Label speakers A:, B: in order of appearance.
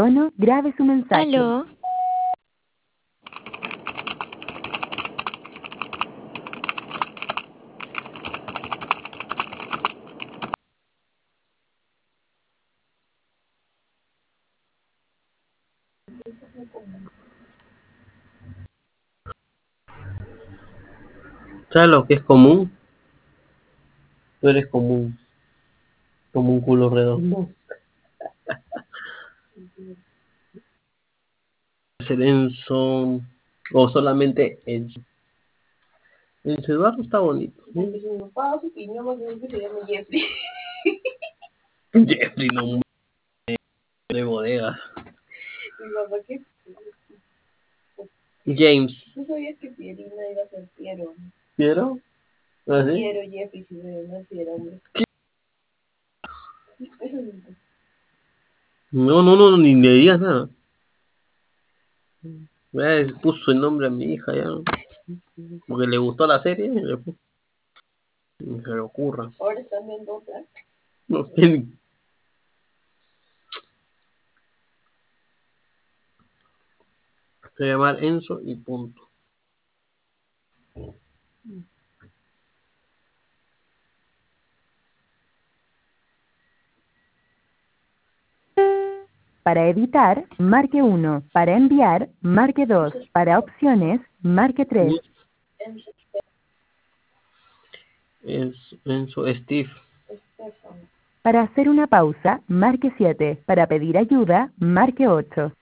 A: tono, grabe su mensaje.
B: Aló.
C: ¿Sabes lo que es común? Tú eres común, como un culo redondo. ¿Ser Enzo o solamente Enzo? Enzo Eduardo está bonito.
D: Porque si mi papá su opinión más bien que se llama Jeffrey.
C: Jeffrey, no de bodega.
D: Mi papá que...
C: James.
D: ¿Tú sabías que Pierina iba a ser Piero?
C: ¿Piero? ¿Ah, sí?
D: Piero Jeffrey, si no si era hombre.
C: No, ni le digas nada. Puso el nombre a mi hija ya. Porque le gustó la serie. Se le ocurra.
D: Ahora están viendo otra.
C: No tiene. Se va a llamar Enzo y punto.
A: Para editar, marque 1. Para enviar, marque 2. Para opciones, marque 3.
C: Enzo Steve.
D: Estefan.
A: Para hacer una pausa, marque 7. Para pedir ayuda, marque 8.